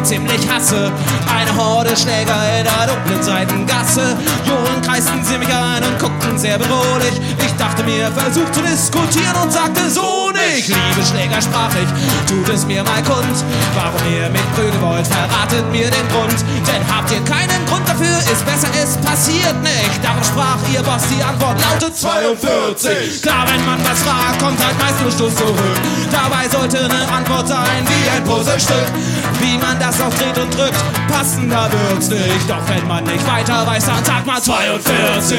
ich ziemlich hasse. Eine Horde Schläger in der dunklen Seitengasse. Johlen kreisten sie mich an und guckten sehr bedrohlich. Ich dachte mir, versucht zu diskutieren und sagte so nicht. Liebe Schläger, sprach ich, tut es mir mal kund. Warum ihr mich prügeln wollt, verratet mir den Grund. Denn habt ihr keinen Grund dafür, ist besser, es passiert nicht. Darum sprach ihr Boss, die Antwort lautet 42. Klar, wenn man was fragt, kommt halt meist nur Stoß zurück. Dabei sollte eine Antwort sein wie ein Puzzlestück. Wie man das auch dreht und drückt, passender wird's nicht. Doch wenn man nicht weiter weiß, dann sagt man 42.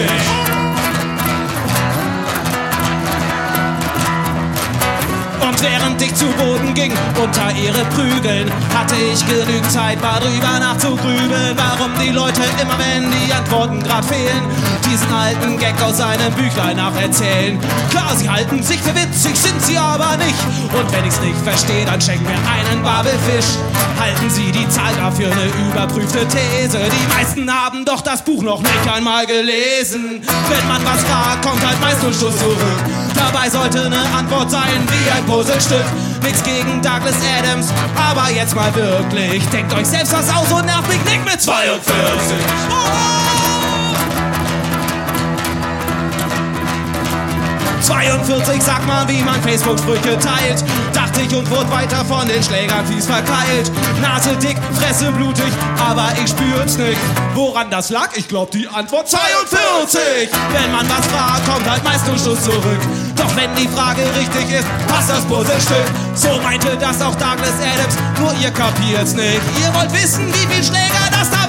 Und während ich zu Boden ging, unter ihre Prügeln, hatte ich genügend Zeit, mal drüber nachzugrübeln, warum die Leute immer, wenn die Antworten grad fehlen, diesen alten Gag aus seinem Büchlein nacherzählen. Klar, sie halten sich für witzig, sind sie aber nicht. Und wenn ich's nicht verstehe, dann schenken mir einen Babelfisch. Halten sie die Zahl dafür eine überprüfte These? Die meisten haben doch das Buch noch nicht einmal gelesen. Wenn man was fragt, kommt halt meist nur Stoß zurück. Dabei sollte eine Antwort sein wie ein Puzzlestück. Nichts gegen Douglas Adams, aber jetzt mal wirklich. Denkt euch selbst was aus und nervt mich nicht mit 42. 42 sagt man, wie man Facebook-Sprüche teilt. Dachte ich und wurde weiter von den Schlägern fies verkeilt. Nase dick, Fresse blutig, aber ich spür's nicht. Woran das lag? Ich glaub die Antwort 42. Wenn man was fragt, kommt halt meist nur Schluss zurück. Doch wenn die Frage richtig ist, passt das Puzzlestück. So meinte das auch Douglas Adams, nur ihr kapiert's nicht. Ihr wollt wissen, wie viel Schläger das da